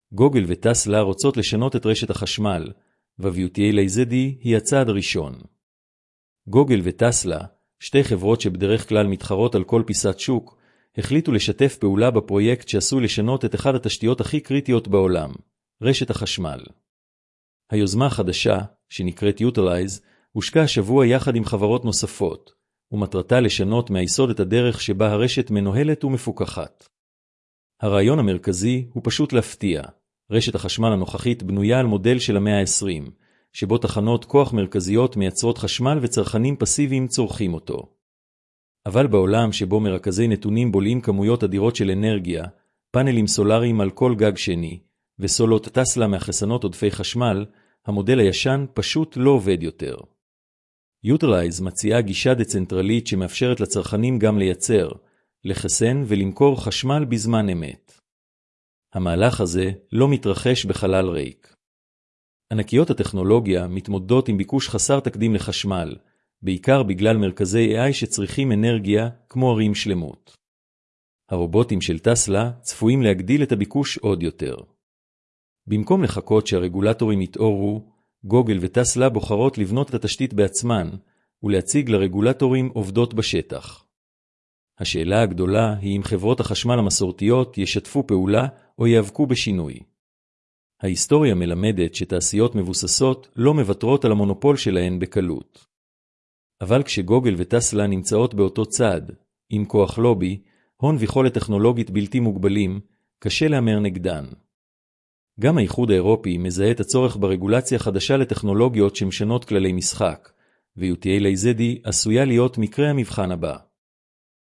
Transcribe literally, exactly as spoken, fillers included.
גוגל וטסלה רוצות לשנות את רשת החשמל, ו-ויו טי איי איי זד די היא הצעד הראשון. גוגל וטסלה, שתי חברות שבדרך כלל מתחרות על כל פיסת שוק, החליטו לשתף פעולה בפרויקט שעשוי לשנות את אחד התשתיות הכי קריטיות בעולם, רשת החשמל. היוזמה החדשה, שנקראת Utilize, הושקה השבוע יחד עם חברות נוספות, ומטרתה לשנות מהיסוד את הדרך שבה הרשת מנוהלת ומפוקחת. הרעיון המרכזי הוא פשוט להפתיע. רשת החשמל הנוכחית בנויה על מודל של המאה ה-עשרים, שבו תחנות כוח מרכזיות מייצרות חשמל וצרכנים פסיביים צורכים אותו. אבל בעולם שבו מרכזי נתונים בולעים כמויות אדירות של אנרגיה, פאנלים סולאריים על כל גג שני, וסולות טסלה מאחסנות עודפי חשמל, המודל הישן פשוט לא עובד יותר. Utilize מציעה גישה דצנטרלית שמאפשרת לצרכנים גם לייצר, לחסן ולמכור חשמל בזמן אמת. המהלך הזה לא מתרחש בחלל ריק. ענקיות הטכנולוגיה מתמודדות עם ביקוש חסר תקדים לחשמל, בעיקר בגלל מרכזי איי איי שצריכים אנרגיה כמו ערים שלמות. הרובוטים של טסלה צפויים להגדיל את הביקוש עוד יותר. במקום לחכות שהרגולטורים יתעוררו, גוגל וטסלה בוחרות לבנות את התשתית בעצמן ולהציג לרגולטורים עובדות בשטח. השאלה הגדולה היא אם חברות החשמל המסורתיות ישתפו פעולה או יאבקו בשינוי. ההיסטוריה מלמדת שתעשיות מבוססות לא מוותרות על המונופול שלהן בקלות. אבל כשגוגל וטסלה נמצאות באותו צד, עם כוח לובי, הון ויכולת טכנולוגית בלתי מוגבלים, קשה להמר נגדן. גם האיחוד האירופי מזהה את הצורך ברגולציה חדשה לטכנולוגיות שמשנות כללי משחק, ו-ויו טי איי איי זד די עשויה להיות מקרה המבחן הבא.